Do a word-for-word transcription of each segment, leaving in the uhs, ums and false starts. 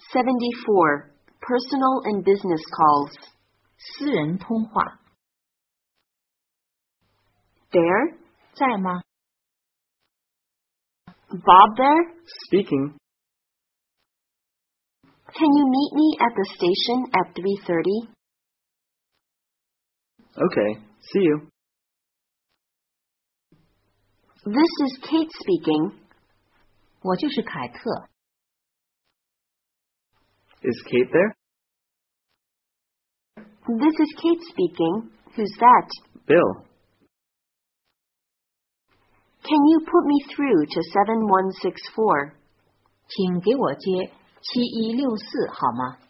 seventy-four. Personal and business calls. 私人通话。 There? 在吗？ Bob there? Speaking. Can you meet me at the station at three thirty? Okay, see you. This is Kate speaking. 我就是凯特。 Is Kate there? This is Kate speaking. Who's that? Bill. Can you put me through to seven one six four? 请给我接七一六四好吗？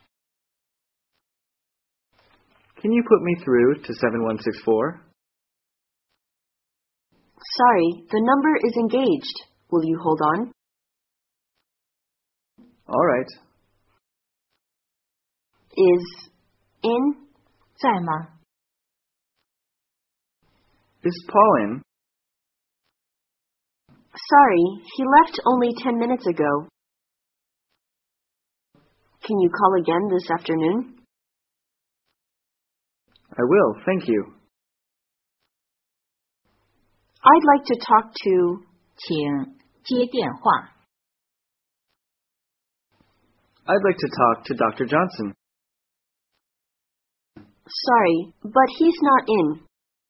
Can you put me through to seven one six four? Sorry, the number is engaged. Will you hold on? All right. Is in? 在吗？ Is Paul in? Sorry, he left only ten minutes ago. Can you call again this afternoon? I will, thank you. I'd like to talk to... 请接电话。 I'd like to talk to Doctor Johnson. Sorry, but he's not in.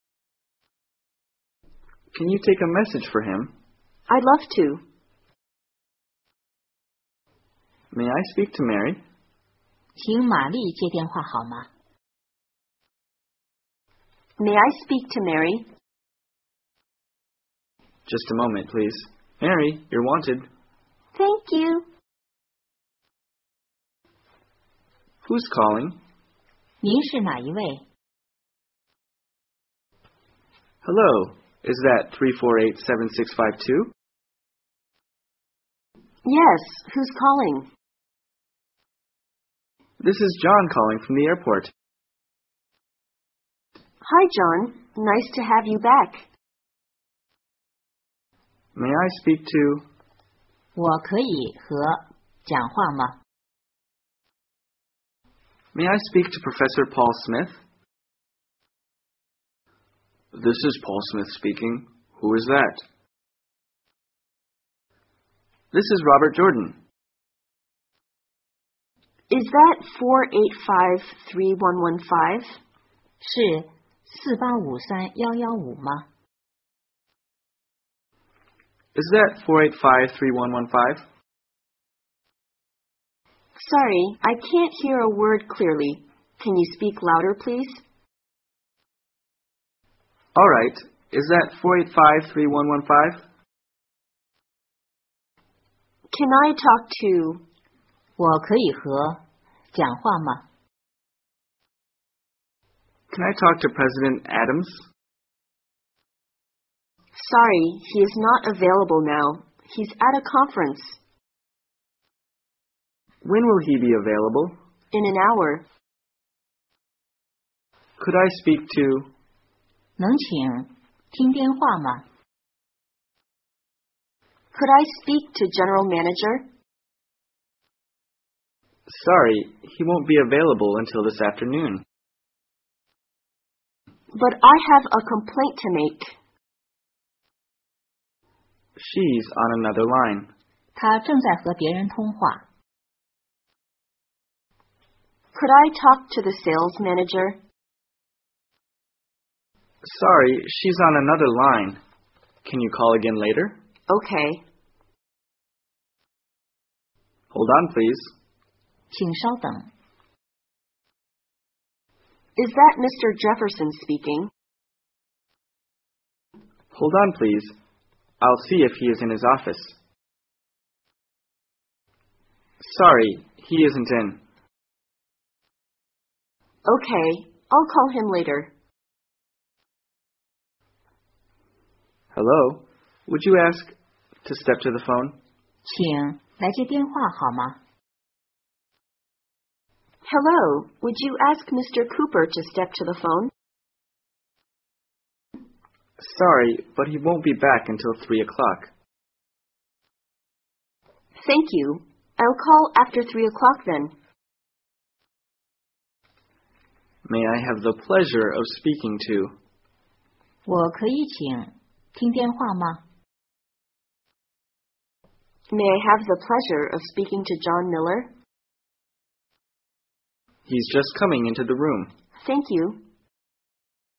Can you take a message for him? I'd love to. May I speak to Mary? 请玛丽接电话好吗？ May I speak to Mary? Just a moment, please. Mary, you're wanted. Thank you. Who's calling? 您是哪一位？ Hello, is that three four eight seven six five two? Yes, who's calling? This is John calling from the airport. Hi, John. Nice to have you back. May I speak to... 我可以和讲话吗？ May I speak to Professor Paul Smith? This is Paul Smith speaking. Who is that? This is Robert Jordan. Is that four eight five three one one five? 是四八五三幺幺五吗？ Is that four eight five three one one five? Sorry, I can't hear a word clearly. Can you speak louder, please? All right. Is that four eight five three one one five? Can I talk to... 我可以和讲话吗？ Can I talk to President Adams? Sorry, he is not available now. He's at a conference. When will he be available? In an hour. Could I speak to... 能请听电话吗？ Could I speak to General Manager? Sorry, he won't be available until this afternoon. But I have a complaint to make. She's on another line. 他正在和别人通话。 Could I talk to the sales manager? Sorry, she's on another line. Can you call again later? Okay. Hold on, please. 请稍等。 Is that Mister Jefferson speaking? Hold on, please. I'll see if he is in his office. Sorry, he isn't in. Okay, I'll call him later. Hello? Would you ask to step to the phone? 请来接电话好吗？ Hello, would you ask Mister Cooper to step to the phone? Sorry, but he won't be back until three o'clock. Thank you. I'll call after three o'clock then. May I have the pleasure of speaking to? 我可以请听电话吗？ May I have the pleasure of speaking to John Miller? He's just coming into the room. Thank you.